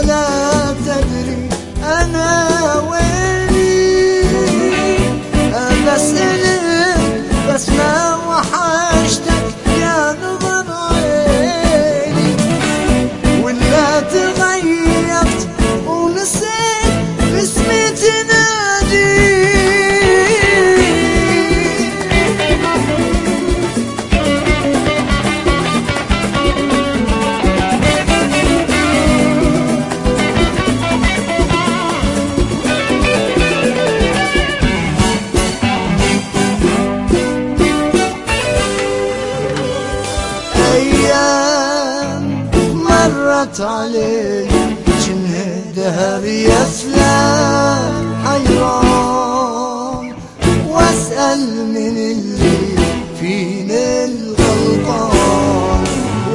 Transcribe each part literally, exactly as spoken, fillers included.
ولا تدري أنا ويني. بسألك بس ما وحشتك يا نظر عيني، ولا تغيرت ونسيت اسمي تنادي. أيام مرت علي جنه دهر يفلح حيران، واسأل من اللي فينا الغلطان.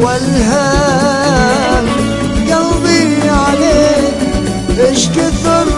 والهام قلبي عليك ايش كثر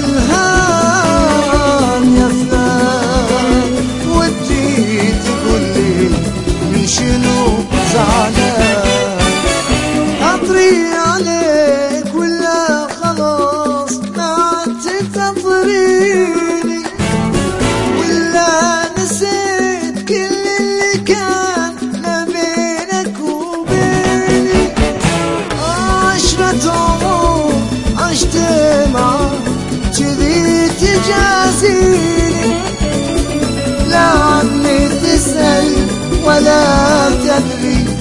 والهام يفلح، ودي تقولي من شنو زعلان. أطري عليك ولا خلاص ما عدت تنظريني، ولا نسيت كل اللي كان ما بينك وبيني. عشرة عمر عشت معاك جذي تجازيني، لا عني تسأل ولا تدري